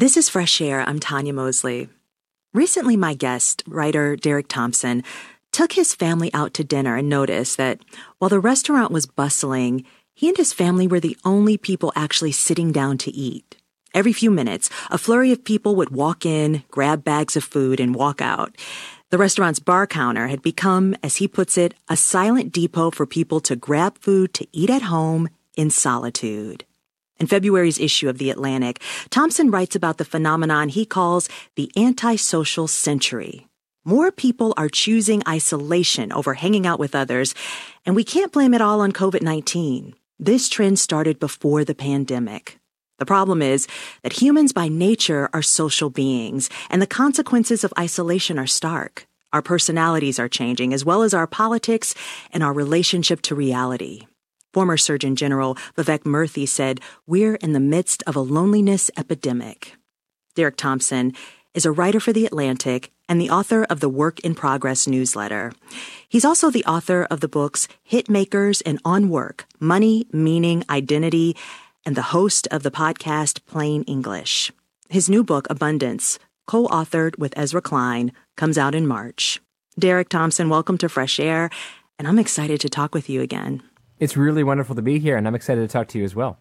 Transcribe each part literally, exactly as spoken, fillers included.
This is Fresh Air. I'm Tanya Mosley. Recently, my guest, writer Derek Thompson, took his family out to dinner and noticed that while the restaurant was bustling, he and his family were the only people actually sitting down to eat. Every few minutes, a flurry of people would walk in, grab bags of food, and walk out. The restaurant's bar counter had become, as he puts it, a silent depot for people to grab food to eat at home in solitude. In February's issue of The Atlantic, Thompson writes about the phenomenon he calls the antisocial century. More people are choosing isolation over hanging out with others, and we can't blame it all on covid nineteen. This trend started before the pandemic. The problem is that humans by nature are social beings, and the consequences of isolation are stark. Our personalities are changing, as well as our politics and our relationship to reality. Former Surgeon General Vivek Murthy said, "We're in the midst of a loneliness epidemic." Derek Thompson is a writer for The Atlantic and the author of the Work in Progress newsletter. He's also the author of the books Hitmakers and On Work, Money, Meaning, Identity, and the host of the podcast Plain English. His new book, Abundance, co-authored with Ezra Klein, comes out in March. Derek Thompson, welcome to Fresh Air, and I'm excited to talk with you again. It's really wonderful to be here, and I'm excited to talk to you as well.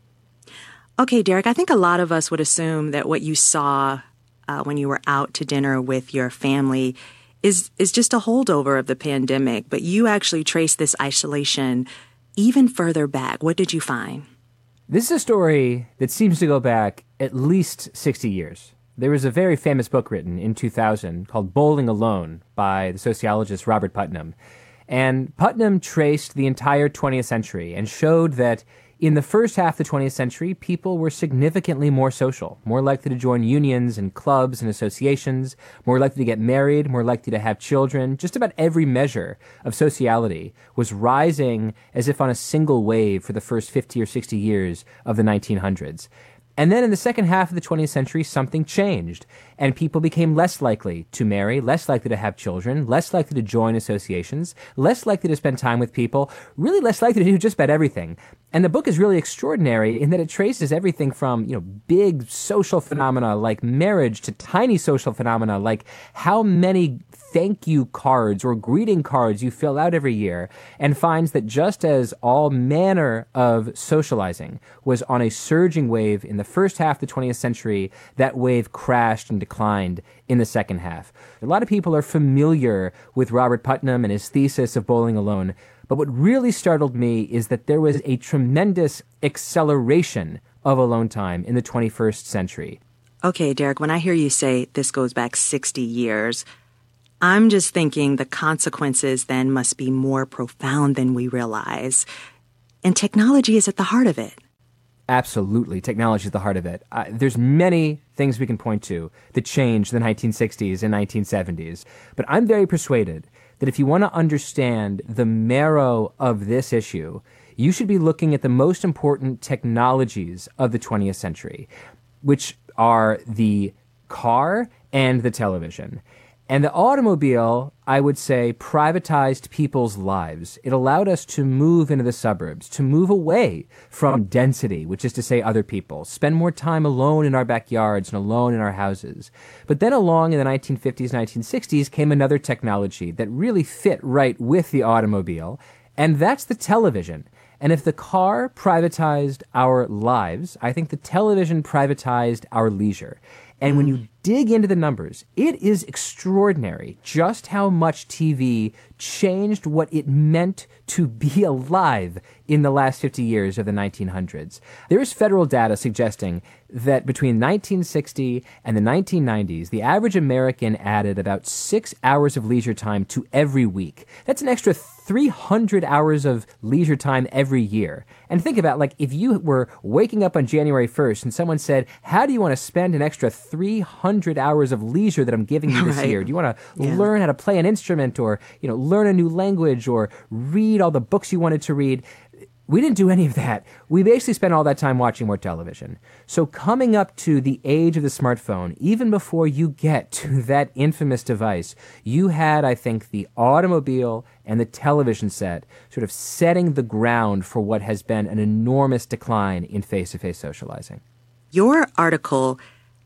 Okay, Derek, I think a lot of us would assume that what you saw uh, when you were out to dinner with your family is, is just a holdover of the pandemic, but you actually traced this isolation even further back. What did you find? This is a story that seems to go back at least sixty years. There was a very famous book written in two thousand called Bowling Alone by the sociologist Robert Putnam. And Putnam traced the entire twentieth century and showed that in the first half of the twentieth century, people were significantly more social, more likely to join unions and clubs and associations, more likely to get married, more likely to have children. Just about every measure of sociality was rising as if on a single wave for the first fifty or sixty years of the nineteen hundreds. And then in the second half of the twentieth century, something changed, and people became less likely to marry, less likely to have children, less likely to join associations, less likely to spend time with people, really less likely to do just about everything. And the book is really extraordinary in that it traces everything from, you know, big social phenomena like marriage to tiny social phenomena like how many thank you cards or greeting cards you fill out every year, and finds that just as all manner of socializing was on a surging wave in the first half of the twentieth century, that wave crashed and declined in the second half. A lot of people are familiar with Robert Putnam and his thesis of Bowling Alone, but what really startled me is that there was a tremendous acceleration of alone time in the twenty-first century. Okay, Derek, when I hear you say this goes back sixty years, I'm just thinking the consequences then must be more profound than we realize. And technology is at the heart of it. Absolutely. Technology is at the heart of it. Uh, there's many things we can point to that changed the nineteen sixties and nineteen seventies. But I'm very persuaded that if you want to understand the marrow of this issue, you should be looking at the most important technologies of the twentieth century, which are the car and the television. And the automobile, I would say, privatized people's lives. It allowed us to move into the suburbs, to move away from density, which is to say other people, spend more time alone in our backyards and alone in our houses. But then along in the nineteen fifties, nineteen sixties came another technology that really fit right with the automobile, and that's the television. And if the car privatized our lives, I think the television privatized our leisure. And when you dig into the numbers, it is extraordinary just how much T V changed what it meant to be alive in the last fifty years of the nineteen hundreds. There is federal data suggesting that between nineteen sixty and the nineteen nineties, the average American added about six hours of leisure time to every week. That's an extra three hundred hours of leisure time every year. And think about, like, if you were waking up on January first and someone said, how do you want to spend an extra three hundred hours of leisure that I'm giving you this right. year? Do you want to yeah. learn how to play an instrument, or, you know, learn a new language, or read all the books you wanted to read? We didn't do any of that. We basically spent all that time watching more television. So coming up to the age of the smartphone, even before you get to that infamous device, you had, I think, the automobile and the television set sort of setting the ground for what has been an enormous decline in face-to-face socializing. Your article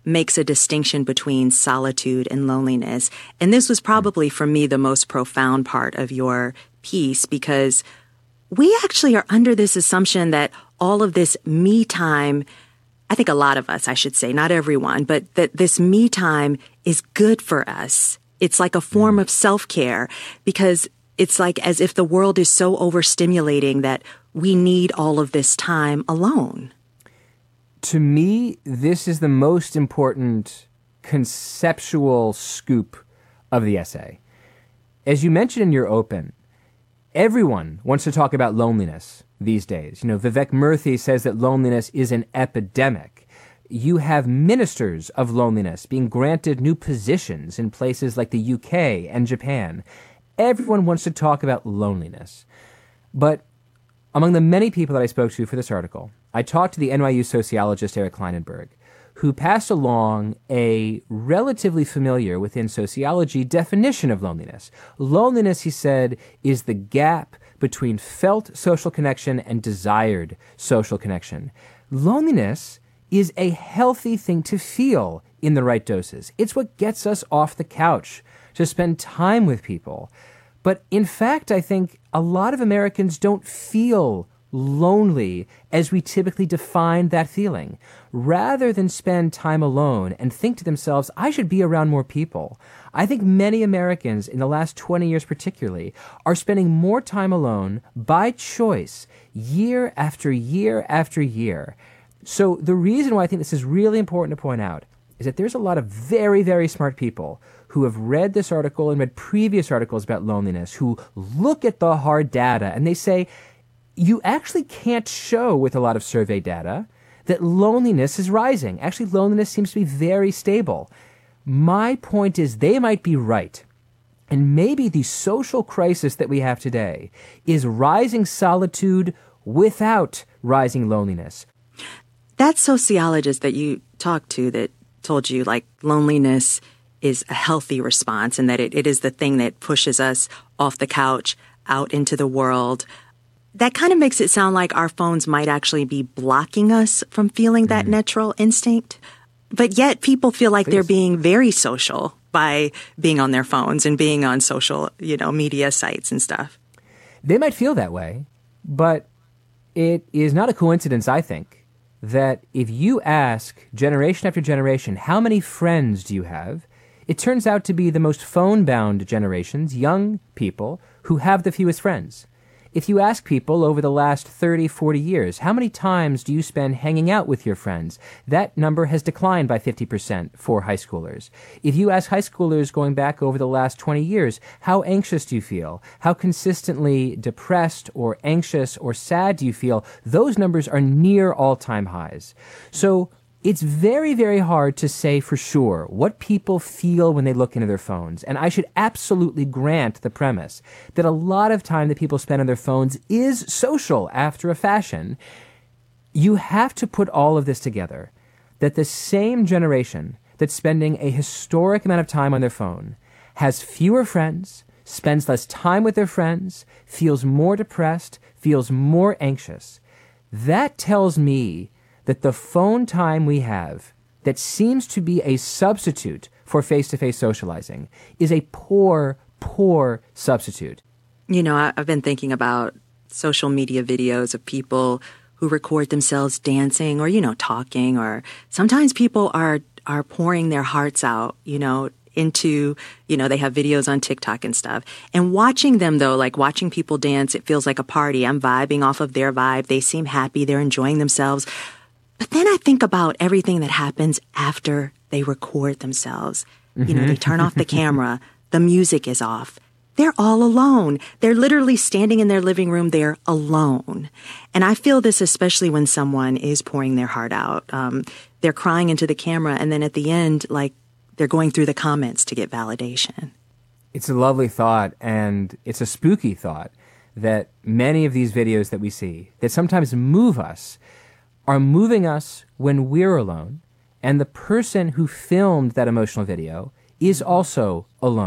makes a distinction between solitude and loneliness. And this was probably, for me, the most profound part of your piece, because we actually are under this assumption that all of this me time, I think a lot of us, I should say, not everyone, but that this me time is good for us. It's like a form of self-care, because it's like as if the world is so overstimulating that we need all of this time alone. To me, this is the most important conceptual scoop of the essay. As you mentioned in your open, everyone wants to talk about loneliness these days. You know, Vivek Murthy says that loneliness is an epidemic. You have ministers of loneliness being granted new positions in places like the U K and Japan. Everyone wants to talk about loneliness. But among the many people that I spoke to for this article, I talked to the N Y U sociologist Eric Klinenberg, who passed along a relatively familiar within sociology definition of loneliness. Loneliness, he said, is the gap between felt social connection and desired social connection. Loneliness is a healthy thing to feel in the right doses. It's what gets us off the couch to spend time with people. But in fact, I think a lot of Americans don't feel lonely as we typically define that feeling. Rather than spend time alone and think to themselves, I should be around more people, I think many Americans in the last twenty years particularly are spending more time alone by choice year after year after year. So the reason why I think this is really important to point out is that there's a lot of very, very smart people who have read this article and read previous articles about loneliness, who look at the hard data and they say, you actually can't show with a lot of survey data that loneliness is rising. Actually, loneliness seems to be very stable. My point is they might be right. And maybe the social crisis that we have today is rising solitude without rising loneliness. That sociologist that you talked to that told you, like, loneliness is a healthy response and that it, it is the thing that pushes us off the couch out into the world, that kind of makes it sound like our phones might actually be blocking us from feeling that mm. natural instinct. But yet people feel like Please. They're being very social by being on their phones and being on social, you know, media sites and stuff. They might feel that way, but it is not a coincidence, I think, that if you ask generation after generation, how many friends do you have? It turns out to be the most phone-bound generations, young people, who have the fewest friends. If you ask people over the last thirty, forty years, how many times do you spend hanging out with your friends? That number has declined by fifty percent for high schoolers. If you ask high schoolers going back over the last twenty years, how anxious do you feel? How consistently depressed or anxious or sad do you feel? Those numbers are near all-time highs. So it's very, very hard to say for sure what people feel when they look into their phones. And I should absolutely grant the premise that a lot of time that people spend on their phones is social after a fashion. You have to put all of this together, that the same generation that's spending a historic amount of time on their phone has fewer friends, spends less time with their friends, feels more depressed, feels more anxious. That tells me that the phone time we have that seems to be a substitute for face-to-face socializing is a poor, poor substitute. You know, I, I've been thinking about social media videos of people who record themselves dancing or, you know, talking, or sometimes people are, are pouring their hearts out, you know, into, you know, they have videos on TikTok and stuff. And watching them, though, like watching people dance, it feels like a party. I'm vibing off of their vibe. They seem happy. They're enjoying themselves. But then I think about everything that happens after they record themselves. Mm-hmm. You know, they turn off the camera. The music is off. They're all alone. They're literally standing in their living room. They're alone. And I feel this especially when someone is pouring their heart out. Um, they're crying into the camera. And then at the end, like, they're going through the comments to get validation. It's a lovely thought, and it's a spooky thought that many of these videos that we see that sometimes move us are moving us when we're alone, and the person who filmed that emotional video is also alone.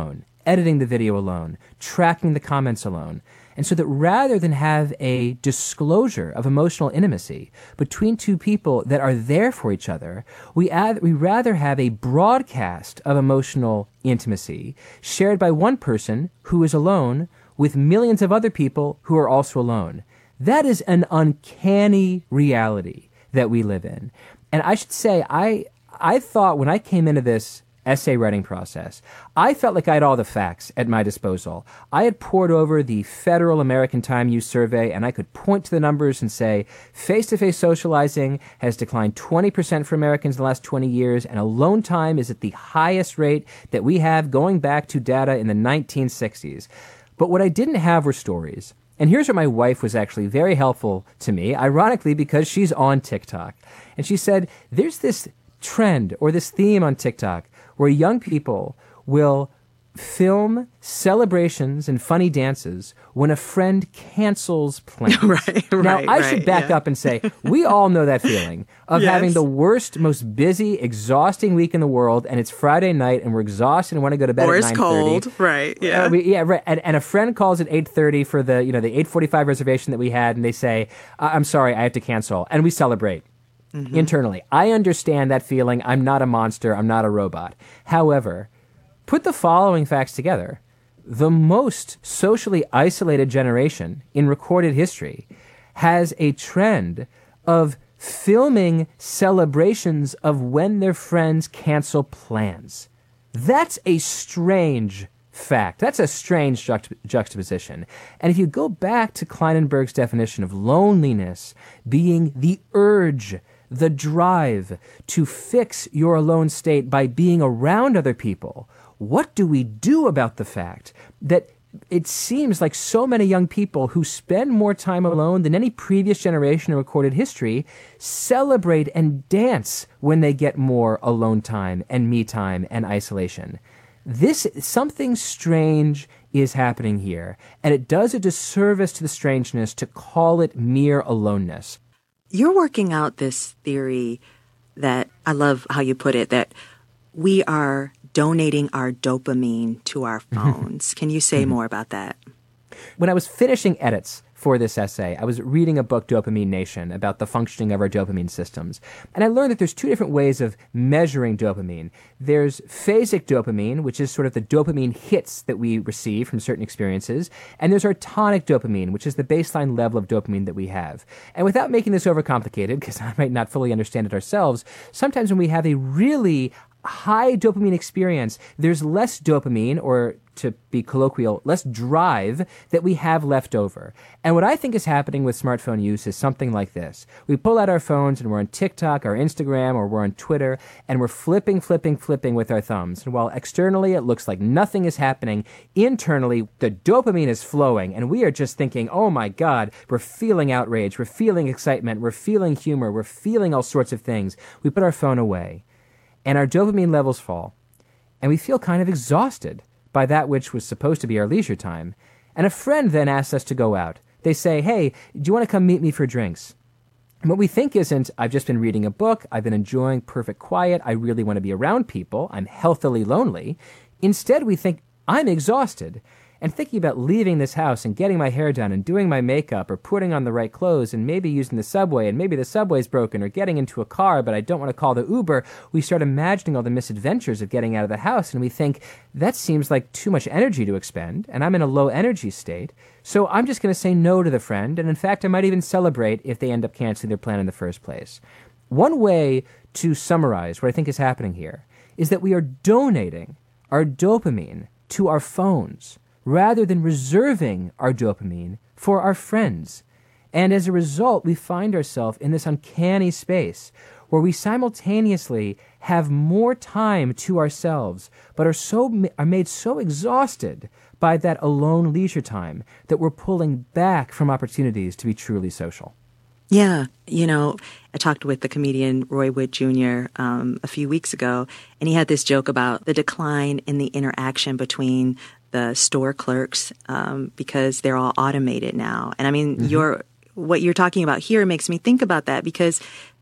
editing the video alone, tracking the comments alone. And so that rather than have a disclosure of emotional intimacy between two people that are there for each other, we, add, we rather have a broadcast of emotional intimacy shared by one person who is alone with millions of other people who are also alone. That is an uncanny reality that we live in. And I should say, I I thought when I came into this essay writing process, I felt like I had all the facts at my disposal. I had poured over the Federal American Time Use Survey, and I could point to the numbers and say, face-to-face socializing has declined twenty percent for Americans in the last twenty years, and alone time is at the highest rate that we have going back to data in the nineteen sixties. But what I didn't have were stories. And here's where my wife was actually very helpful to me, ironically, because she's on TikTok. And she said, there's this trend or this theme on TikTok where young people will film celebrations and funny dances when a friend cancels plans. right, now, right, I right, should back yeah. up and say, we all know that feeling of Yes. having the worst, most busy, exhausting week in the world, and it's Friday night, and we're exhausted and want to go to bed Or at it's nine thirty. cold, right, yeah. Uh, we, yeah, right. And, and a friend calls at eight thirty for the, you know, the eight forty-five reservation that we had, and they say, I- I'm sorry, I have to cancel. And we celebrate. Mm-hmm. Internally. I understand that feeling. I'm not a monster. I'm not a robot. However, put the following facts together. The most socially isolated generation in recorded history has a trend of filming celebrations of when their friends cancel plans. That's a strange fact. That's a strange juxt- juxtaposition. And if you go back to Kleinenberg's definition of loneliness being the urge, the drive to fix your alone state by being around other people, what do we do about the fact that it seems like so many young people who spend more time alone than any previous generation in recorded history celebrate and dance when they get more alone time and me time and isolation? This, something strange is happening here, and it does a disservice to the strangeness to call it mere aloneness. You're working out this theory that, I love how you put it, that we are donating our dopamine to our phones. Can you say more about that? When I was finishing edits for this essay, I was reading a book, Dopamine Nation, about the functioning of our dopamine systems. And I learned that there's two different ways of measuring dopamine. There's phasic dopamine, which is sort of the dopamine hits that we receive from certain experiences. And there's our tonic dopamine, which is the baseline level of dopamine that we have. And without making this overcomplicated, because I might not fully understand it ourselves, sometimes when we have a really high dopamine experience, there's less dopamine, or to be colloquial, less drive that we have left over. And what I think is happening with smartphone use is something like this. We pull out our phones and we're on TikTok or Instagram or we're on Twitter and we're flipping, flipping, flipping with our thumbs. And while externally it looks like nothing is happening, internally the dopamine is flowing and we are just thinking, oh my God, we're feeling outrage, we're feeling excitement, we're feeling humor, we're feeling all sorts of things. We put our phone away and our dopamine levels fall and we feel kind of exhausted by that which was supposed to be our leisure time. And a friend then asks us to go out. They say, hey, do you want to come meet me for drinks? And what we think isn't, I've just been reading a book, I've been enjoying perfect quiet, I really want to be around people, I'm healthily lonely. Instead, we think, I'm exhausted. And thinking about leaving this house and getting my hair done and doing my makeup or putting on the right clothes and maybe using the subway and maybe the subway's broken or getting into a car but I don't want to call the Uber, we start imagining all the misadventures of getting out of the house and we think, that seems like too much energy to expend and I'm in a low energy state, so I'm just going to say no to the friend, and in fact I might even celebrate if they end up canceling their plan in the first place. One way to summarize what I think is happening here is that we are donating our dopamine to our phones rather than reserving our dopamine for our friends. And as a result, we find ourselves in this uncanny space where we simultaneously have more time to ourselves, but are so are made so exhausted by that alone leisure time that we're pulling back from opportunities to be truly social. Yeah. You know, I talked with the comedian Roy Wood Junior um, a few weeks ago, and he had this joke about the decline in the interaction between the store clerks um, because they're all automated now. And I mean, mm-hmm. your what you're talking about here makes me think about that because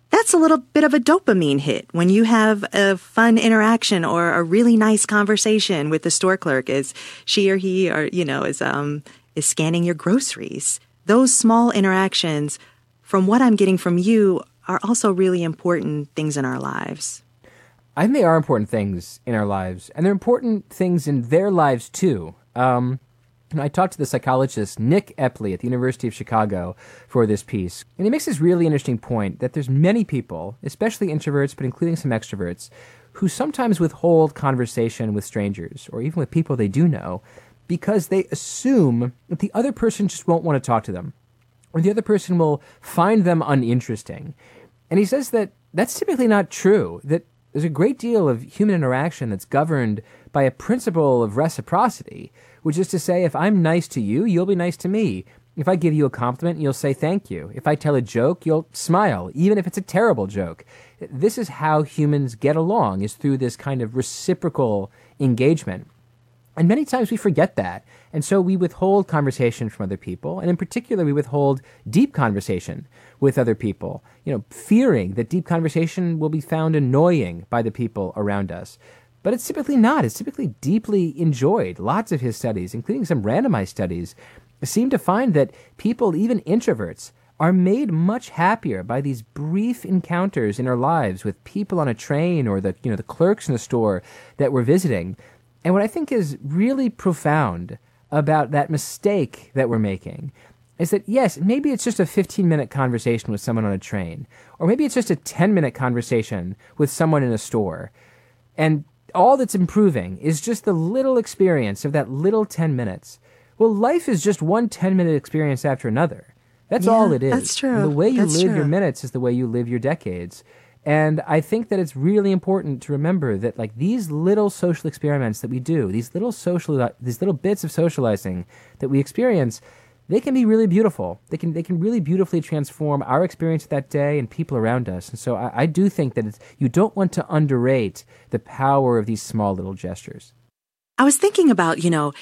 That's a little bit of a dopamine hit when you have a fun interaction or a really nice conversation with the store clerk as she or he or, you know, is, um, is scanning your groceries. Those small interactions, from what I'm getting from you, are also really important things in our lives. I think they are important things in our lives, and they're important things in their lives too. Um, and I talked to the psychologist Nick Epley at the University of Chicago for this piece, and he makes this really interesting point that there's many people, especially introverts, but including some extroverts, who sometimes withhold conversation with strangers, or even with people they do know, because they assume that the other person just won't want to talk to them, or the other person will find them uninteresting. And he says that that's typically not true, that there's a great deal of human interaction that's governed by a principle of reciprocity, which is to say, if I'm nice to you, you'll be nice to me. If I give you a compliment, you'll say thank you. If I tell a joke, you'll smile, even if it's a terrible joke. This is how humans get along, is through this kind of reciprocal engagement. And many times we forget that. And so we withhold conversation from other people. And in particular, we withhold deep conversation with other people, you know, fearing that deep conversation will be found annoying by the people around us. But it's typically not. It's typically deeply enjoyed. Lots of his studies, including some randomized studies, seem to find that people, even introverts, are made much happier by these brief encounters in our lives with people on a train or the, you know, the clerks in the store that we're visiting. And what I think is really profound about that mistake that we're making is that, yes, maybe it's just a fifteen-minute conversation with someone on a train, or maybe it's just a ten-minute conversation with someone in a store, and all that's improving is just the little experience of that little ten minutes. Well, life is just one ten-minute experience after another. That's yeah, all it is. That's true. And the way you that's live true. your minutes is the way you live your decades. And I think that it's really important to remember that, like, these little social experiments that we do, these little social, these little bits of socializing that we experience, they can be really beautiful. They can they can really beautifully transform our experience of that day and people around us. And so I, I do think that it's, you don't want to underrate the power of these small little gestures. I was thinking about, you know,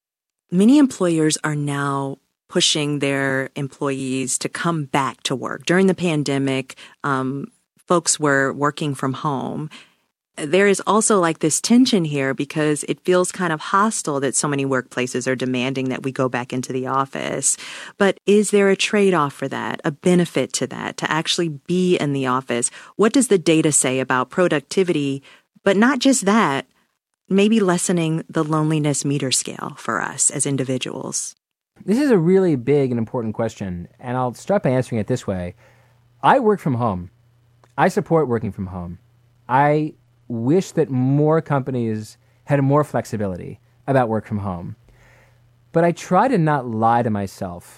many employers are now pushing their employees to come back to work. During the pandemic, um, folks were working from home. There is also like this tension here because it feels kind of hostile that so many workplaces are demanding that we go back into the office. But is there a trade-off for that, a benefit to that, to actually be in the office? What does the data say about productivity? But not just that, maybe lessening the loneliness meter scale for us as individuals. This is a really big and important question, and I'll start by answering it this way. I work from home. I support working from home. I wish that more companies had more flexibility about work from home. But I try to not lie to myself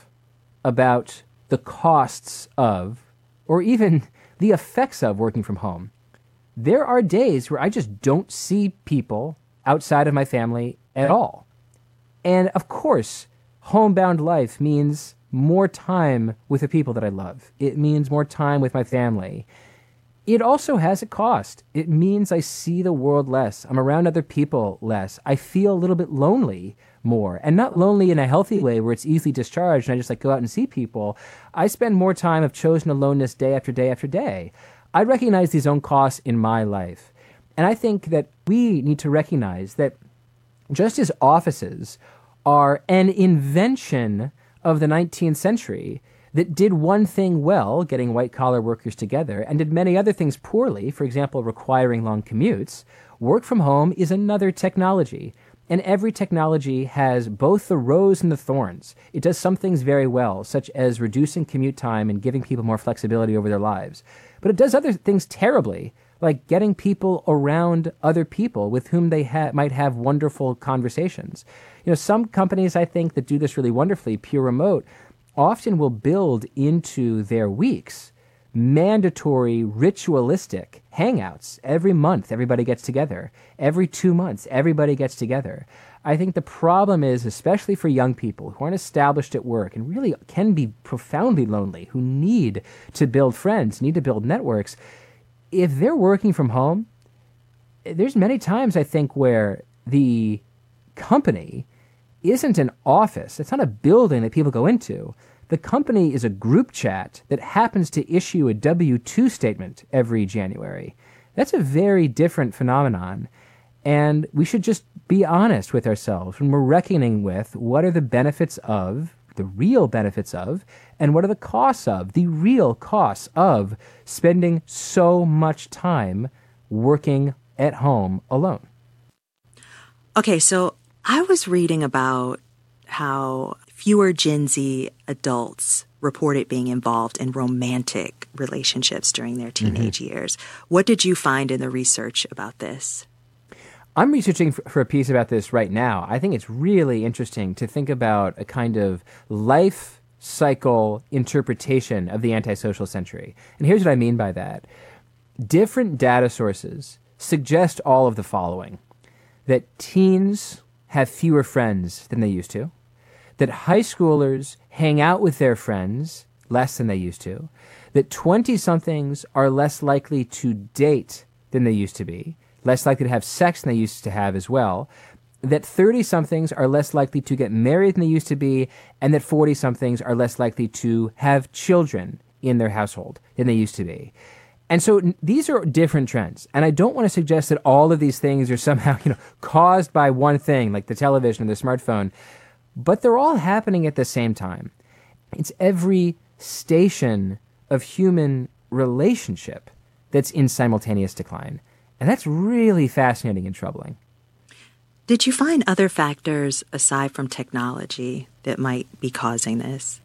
about the costs of, or even the effects of, working from home. There are days where I just don't see people outside of my family at all. And of course, homebound life means more time with the people that I love. It means more time with my family. It also has a cost. It means I see the world less. I'm around other people less. I feel a little bit lonely more, and not lonely in a healthy way where it's easily discharged and I just like go out and see people. I spend more time of chosen aloneness day after day after day. I recognize these own costs in my life. And I think that we need to recognize that just as offices are an invention of the nineteenth century that did one thing well, getting white-collar workers together, and did many other things poorly, for example, requiring long commutes, work from home is another technology. And every technology has both the rose and the thorns. It does some things very well, such as reducing commute time and giving people more flexibility over their lives. But it does other things terribly, like getting people around other people with whom they ha- might have wonderful conversations. You know, some companies, I think, that do this really wonderfully, pure remote, often will build into their weeks mandatory, ritualistic hangouts. Every month, everybody gets together. Every two months, everybody gets together. I think the problem is, especially for young people who aren't established at work and really can be profoundly lonely, who need to build friends, need to build networks, if they're working from home, there's many times, I think, where the company isn't an office. It's not a building that people go into, The company is a group chat that happens to issue a W two statement every January. That's a very different phenomenon. And we should just be honest with ourselves when we're reckoning with what are the benefits of, the real benefits of, and what are the costs of, the real costs of spending so much time working at home alone. Okay, so I was reading about how fewer Gen Z adults reported being involved in romantic relationships during their teenage mm-hmm. years. What did you find in the research about this? I'm researching for a piece about this right now. I think it's really interesting to think about a kind of life cycle interpretation of the antisocial century. And here's what I mean by that. Different data sources suggest all of the following: that teens have fewer friends than they used to, that high schoolers hang out with their friends less than they used to, that twenty-somethings are less likely to date than they used to be, less likely to have sex than they used to have as well, that thirty-somethings are less likely to get married than they used to be, and that forty-somethings are less likely to have children in their household than they used to be. And so n- these are different trends. And I don't want to suggest that all of these things are somehow, you know, caused by one thing, like the television or the smartphone, but they're all happening at the same time. It's every station of human relationship that's in simultaneous decline. And that's really fascinating and troubling. Did you find other factors aside from technology that might be causing this?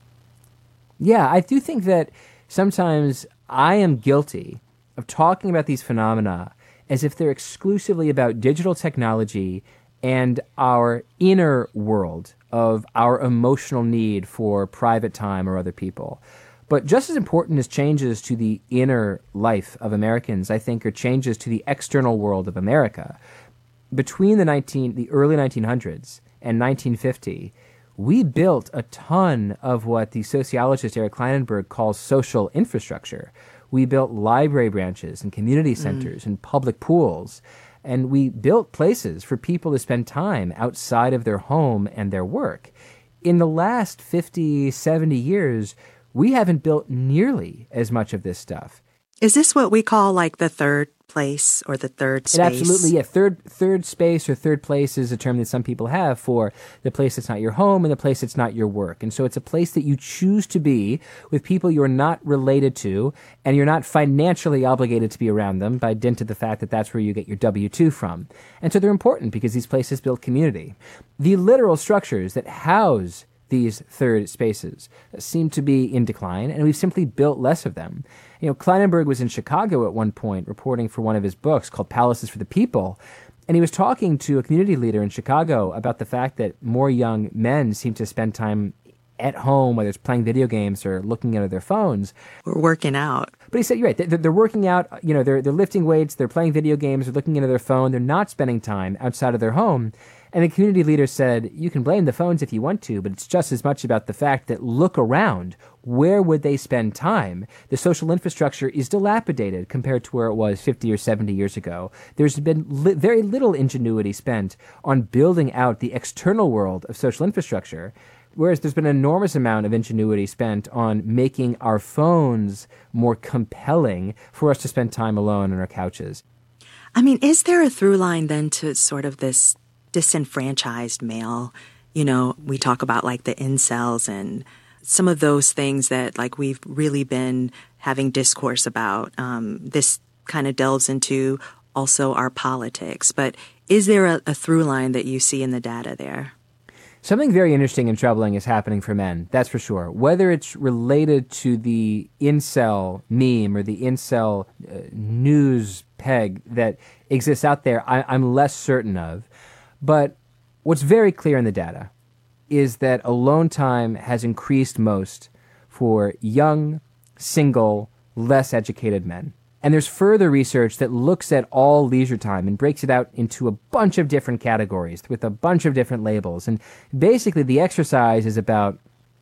Yeah, I do think that sometimes I am guilty of talking about these phenomena as if they're exclusively about digital technology and our inner world of our emotional need for private time or other people. But just as important as changes to the inner life of Americans, I think, are changes to the external world of America. Between the nineteen, the early nineteen hundreds and nineteen fifty, we built a ton of what the sociologist Eric Klinenberg calls social infrastructure. We built library branches and community centers mm. and public pools. And we built places for people to spend time outside of their home and their work. In the last fifty, seventy years, we haven't built nearly as much of this stuff. Is this what we call like the third place or the third space? It absolutely, yeah. Third, third space or third place is a term that some people have for the place that's not your home and the place that's not your work. And so it's a place that you choose to be with people you're not related to, and you're not financially obligated to be around them by dint of the fact that that's where you get your W two from. And so they're important because these places build community. The literal structures that house these third spaces seem to be in decline, and we've simply built less of them. You know, Klinenberg was in Chicago at one point reporting for one of his books called Palaces for the People, and he was talking to a community leader in Chicago about the fact that more young men seem to spend time at home, whether it's playing video games or looking at their phones. Or working out. But he said, you're right, they're, they're working out, you know, they're, they're lifting weights, they're playing video games, they're looking into their phone, they're not spending time outside of their home. And the community leader said, you can blame the phones if you want to, but it's just as much about the fact that look around. Where would they spend time? The social infrastructure is dilapidated compared to where it was fifty or seventy years ago. There's been li- very little ingenuity spent on building out the external world of social infrastructure, whereas there's been an enormous amount of ingenuity spent on making our phones more compelling for us to spend time alone on our couches. I mean, is there a through line then to sort of this disenfranchised male? You know, we talk about like the incels and some of those things that like we've really been having discourse about. Um, this kind of delves into also our politics. But is there a, a through line that you see in the data there? Something very interesting and troubling is happening for men, that's for sure. Whether it's related to the incel meme or the incel uh, news peg that exists out there, I, I'm less certain of. But what's very clear in the data is that alone time has increased most for young, single, less educated men. And there's further research that looks at all leisure time and breaks it out into a bunch of different categories with a bunch of different labels. And basically the exercise is about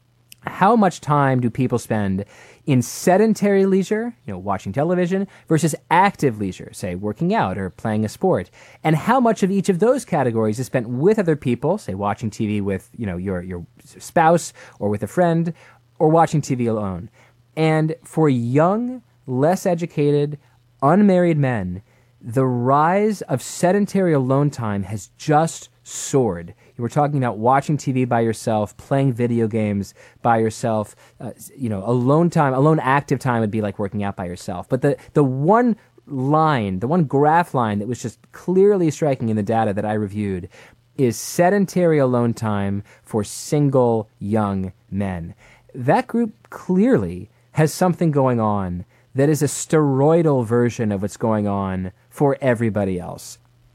how much time do people spend in sedentary leisure, you know, watching television, versus active leisure, say working out or playing a sport, and how much of each of those categories is spent with other people, say watching T V with, you know, your your spouse or with a friend, or watching T V alone. And for young, less educated, unmarried men, the rise of sedentary alone time has just soared. You were talking about watching T V by yourself, playing video games by yourself. Uh, you know, alone time, alone active time would be like working out by yourself. But the, the one line, the one graph line that was just clearly striking in the data that I reviewed is sedentary alone time for single young men. That group clearly has something going on that is a steroidal version of what's going on for everybody else.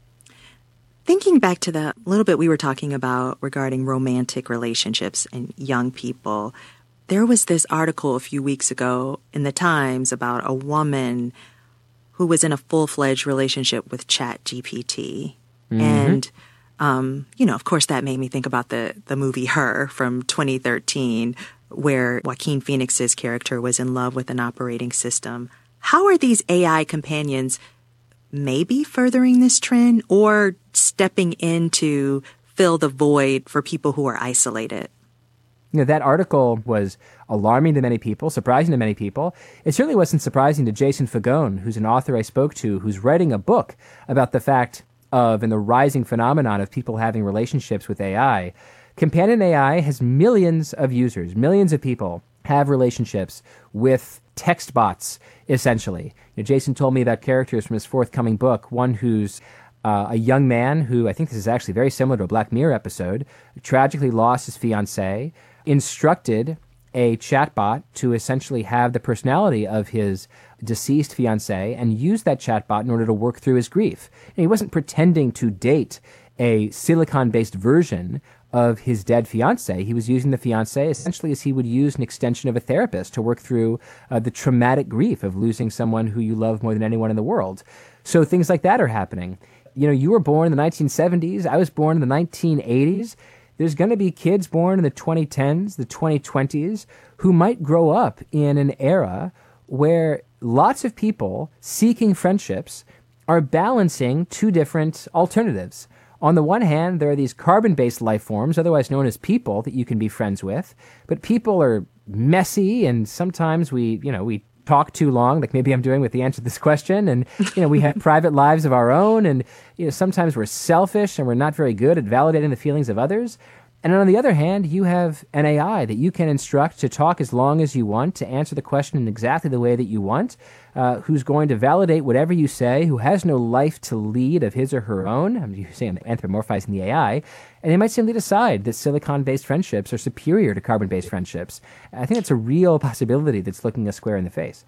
Thinking back to the little bit we were talking about regarding romantic relationships and young people, there was this article a few weeks ago in the Times about a woman who was in a full-fledged relationship with ChatGPT. Mm-hmm. And, um, you know, of course, that made me think about the, the movie Her from twenty thirteen, where Joaquin Phoenix's character was in love with an operating system. How are these A I companions maybe furthering this trend or stepping in to fill the void for people who are isolated? You know, that article was alarming to many people, surprising to many people. It certainly wasn't surprising to Jason Fagone, who's an author I spoke to, who's writing a book about the fact of and the rising phenomenon of people having relationships with A I. Companion A I has millions of users, millions of people have relationships with text bots, essentially. You know, Jason told me about characters from his forthcoming book, one who's uh, a young man who, I think this is actually very similar to a Black Mirror episode, tragically lost his fiancée, instructed a chatbot to essentially have the personality of his deceased fiancée and use that chatbot in order to work through his grief. And he wasn't pretending to date a silicon-based version of his dead fiancée. He was using the fiancée essentially as he would use an extension of a therapist to work through uh, the traumatic grief of losing someone who you love more than anyone in the world. So things like that are happening. You know, you were born in the nineteen seventies. I was born in the nineteen eighties. There's going to be kids born in the twenty tens, the twenty twenties, who might grow up in an era where lots of people seeking friendships are balancing two different alternatives. On the one hand, there are these carbon-based life forms, otherwise known as people, that you can be friends with. But people are messy, and sometimes we, you know, we talk too long, like maybe I'm doing with the answer to this question. And, you know, we have private lives of our own. And, you know, sometimes we're selfish and we're not very good at validating the feelings of others. And on the other hand, you have an A I that you can instruct to talk as long as you want, to answer the question in exactly the way that you want, uh, who's going to validate whatever you say, who has no life to lead of his or her own. I mean, you say I'm anthropomorphizing the A I. And they might simply decide that silicon-based friendships are superior to carbon-based friendships. I think it's a real possibility that's looking us square in the face.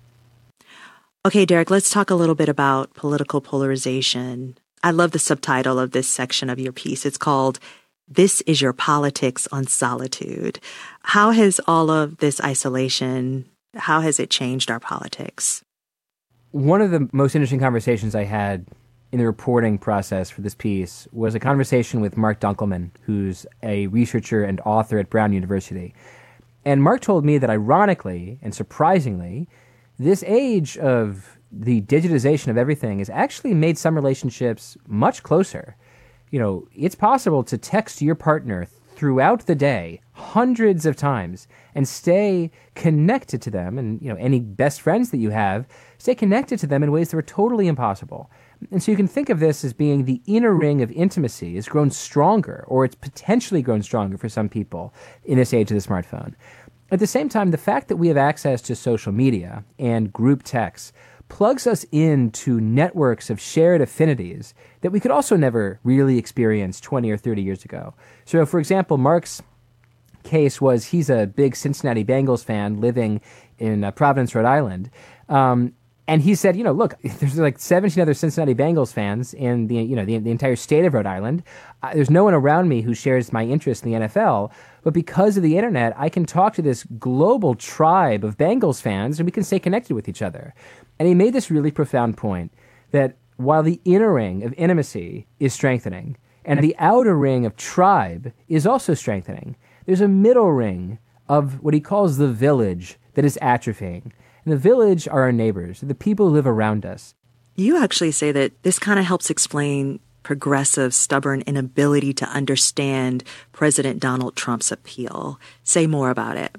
Okay, Derek, let's talk a little bit about political polarization. I love the subtitle of this section of your piece. It's called "This is Your Politics on Solitude." How has all of this isolation, how has it changed our politics? One of the most interesting conversations I had in the reporting process for this piece was a conversation with Mark Dunkelman, who's a researcher and author at Brown University. And Mark told me that ironically and surprisingly, this age of the digitization of everything has actually made some relationships much closer. You know, it's possible to text your partner throughout the day hundreds of times and stay connected to them, and, you know, any best friends that you have, stay connected to them in ways that are totally impossible. And so you can think of this as being the inner ring of intimacy has grown stronger, or it's potentially grown stronger for some people in this age of the smartphone. At the same time, the fact that we have access to social media and group texts plugs us into networks of shared affinities that we could also never really experience twenty or thirty years ago. So, for example, Mark's case was he's a big Cincinnati Bengals fan living in uh, Providence, Rhode Island. Um, and he said, you know, look, there's like seventeen other Cincinnati Bengals fans in the, you know, the, the entire state of Rhode Island. Uh, there's no one around me who shares my interest in the N F L. But because of the internet, I can talk to this global tribe of Bengals fans and we can stay connected with each other. And he made this really profound point that while the inner ring of intimacy is strengthening and the outer ring of tribe is also strengthening, there's a middle ring of what he calls the village that is atrophying. And the village are our neighbors, the people who live around us. You actually say that this kind of helps explain progressive, stubborn inability to understand President Donald Trump's appeal. Say more about it.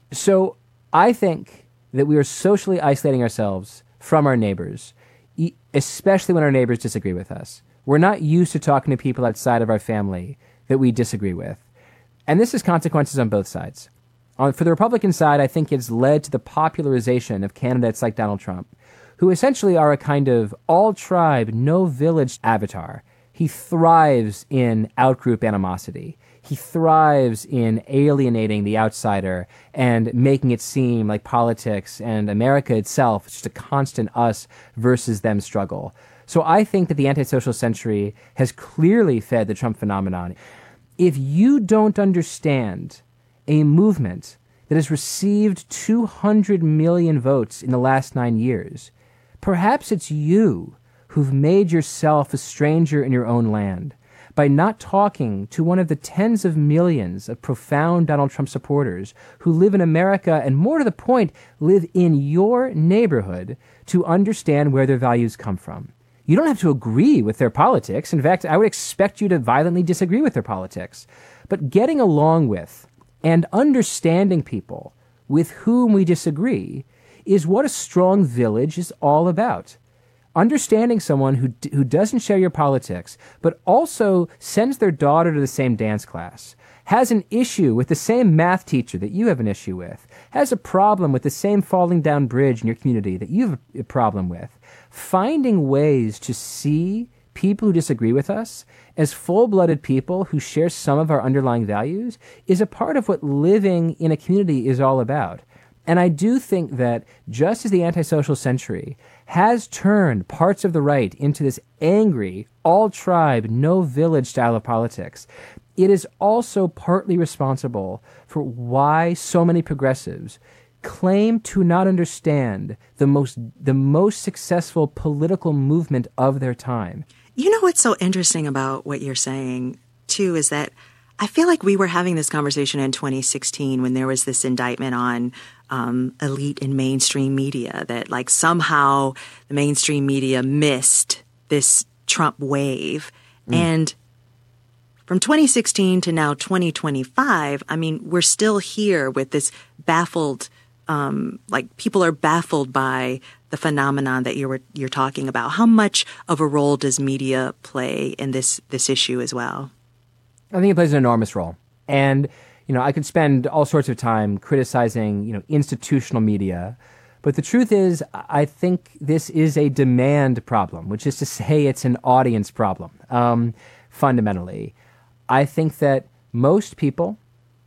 So I think that we are socially isolating ourselves from our neighbors, e- especially when our neighbors disagree with us. We're not used to talking to people outside of our family that we disagree with. And this has consequences on both sides. On, for the Republican side, I think it's led to the popularization of candidates like Donald Trump, who essentially are a kind of all-tribe, no-village avatar. He thrives in out-group animosity. He thrives in alienating the outsider and making it seem like politics and America itself is just a constant us versus them struggle. So I think that the antisocial century has clearly fed the Trump phenomenon. If you don't understand a movement that has received two hundred million votes in the last nine years, perhaps it's you who've made yourself a stranger in your own land by not talking to one of the tens of millions of profound Donald Trump supporters who live in America and, more to the point, live in your neighborhood to understand where their values come from. You don't have to agree with their politics. In fact, I would expect you to violently disagree with their politics. But getting along with and understanding people with whom we disagree is what a strong village is all about. Understanding someone who who doesn't share your politics, but also sends their daughter to the same dance class, has an issue with the same math teacher that you have an issue with, has a problem with the same falling down bridge in your community that you have a problem with. Finding ways to see people who disagree with us as full-blooded people who share some of our underlying values is a part of what living in a community is all about. And I do think that just as the antisocial century has turned parts of the right into this angry, all-tribe, no-village style of politics, it is also partly responsible for why so many progressives claim to not understand the most the most successful political movement of their time. You know what's so interesting about what you're saying, too, is that I feel like we were having this conversation in twenty sixteen when there was this indictment on um, elite and mainstream media, that like somehow the mainstream media missed this Trump wave. Mm. And from twenty sixteen to now twenty twenty-five, I mean, we're still here with this baffled, um, like people are baffled by the phenomenon that you were you're talking about. How much of a role does media play in this this issue as well? I think it plays an enormous role. And, you know, I could spend all sorts of time criticizing, you know, institutional media. But the truth is, I think this is a demand problem, which is to say it's an audience problem, um, fundamentally. I think that most people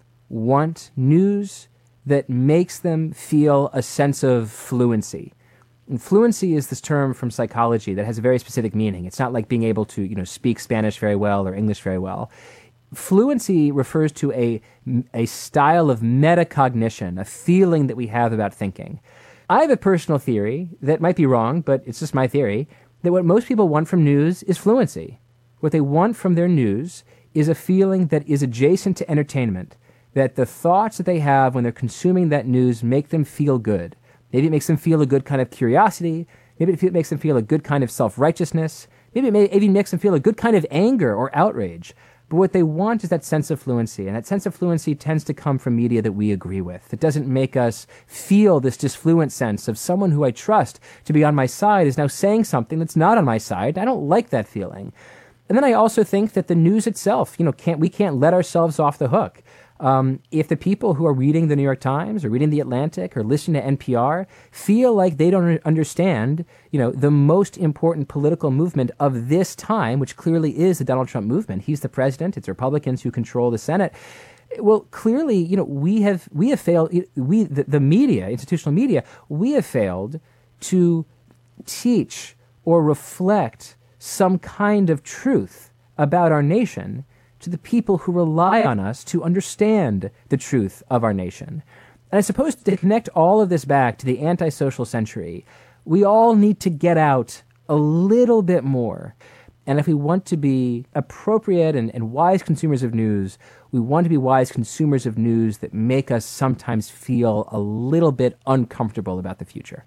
want news that makes them feel a sense of fluency. And fluency is this term from psychology that has a very specific meaning. It's not like being able to, you know, speak Spanish very well or English very well. Fluency refers to a, a style of metacognition, a feeling that we have about thinking. I have a personal theory that might be wrong, but it's just my theory, that what most people want from news is fluency. What they want from their news is a feeling that is adjacent to entertainment, that the thoughts that they have when they're consuming that news make them feel good. Maybe it makes them feel a good kind of curiosity. Maybe it makes them feel a good kind of self-righteousness. Maybe it may, even makes them feel a good kind of anger or outrage. But what they want is that sense of fluency, and that sense of fluency tends to come from media that we agree with. It doesn't make us feel this disfluent sense of someone who I trust to be on my side is now saying something that's not on my side. I don't like that feeling. And then I also think that the news itself, you know, can't we can't let ourselves off the hook. Um, if the people who are reading the New York Times or reading the Atlantic or listening to N P R feel like they don't understand, you know, the most important political movement of this time, which clearly is the Donald Trump movement. He's the president. It's Republicans who control the Senate. Well, clearly, you know, we have we have failed. We the, the media, institutional media, we have failed to teach or reflect some kind of truth about our nation to the people who rely on us to understand the truth of our nation. And I suppose to connect all of this back to the antisocial century, we all need to get out a little bit more. And if we want to be appropriate and, and wise consumers of news, we want to be wise consumers of news that make us sometimes feel a little bit uncomfortable about the future.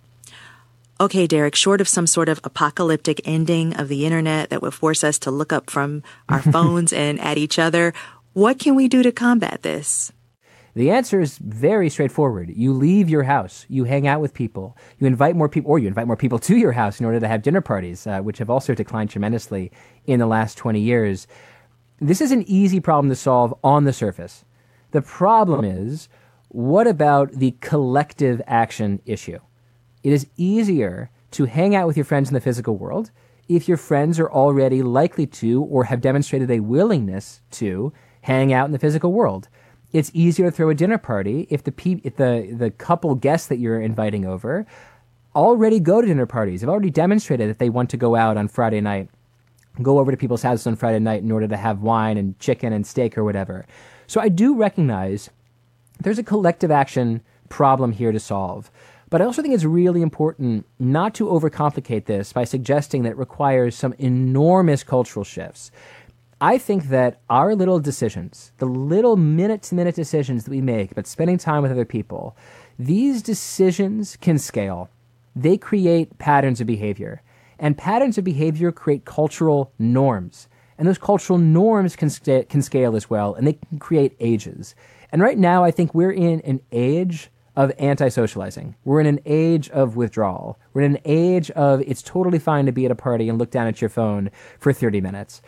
Okay, Derek, short of some sort of apocalyptic ending of the internet that would force us to look up from our phones and at each other, what can we do to combat this? The answer is very straightforward. You leave your house, you hang out with people, you invite more people, or you invite more people to your house in order to have dinner parties, uh, which have also declined tremendously in the last twenty years. This is an easy problem to solve on the surface. The problem is, what about the collective action issue? It is easier to hang out with your friends in the physical world if your friends are already likely to or have demonstrated a willingness to hang out in the physical world. It's easier to throw a dinner party if the pe- if the, the couple guests that you're inviting over already go to dinner parties, have already demonstrated that they want to go out on Friday night, go over to people's houses on Friday night in order to have wine and chicken and steak or whatever. So I do recognize there's a collective action problem here to solve. But I also think it's really important not to overcomplicate this by suggesting that it requires some enormous cultural shifts. I think that our little decisions, the little minute-to-minute decisions that we make about spending time with other people, these decisions can scale. They create patterns of behavior. And patterns of behavior create cultural norms. And those cultural norms can, st- can scale as well, and they can create ages. And right now, I think we're in an age of anti-socializing. We're in an age of withdrawal. We're in an age of it's totally fine to be at a party and look down at your phone for thirty minutes.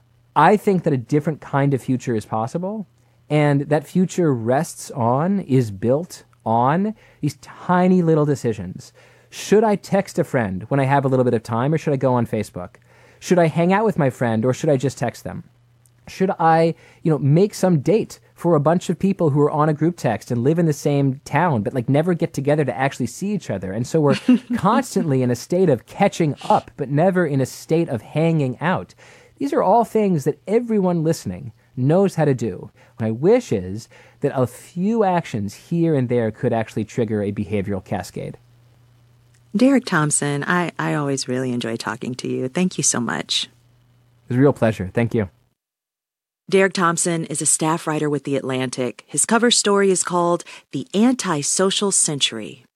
I think that a different kind of future is possible, and that future rests on, is built on, these tiny little decisions. Should I text a friend when I have a little bit of time, or should I go on Facebook? Should I hang out with my friend, or should I just text them? Should I, you know, make some date for a bunch of people who are on a group text and live in the same town, but like never get together to actually see each other? And so we're constantly in a state of catching up, but never in a state of hanging out. These are all things that everyone listening knows how to do. My wish is that a few actions here and there could actually trigger a behavioral cascade. Derek Thompson, I, I always really enjoy talking to you. Thank you so much. It was a real pleasure. Thank you. Derek Thompson is a staff writer with The Atlantic. His cover story is called The Antisocial Century.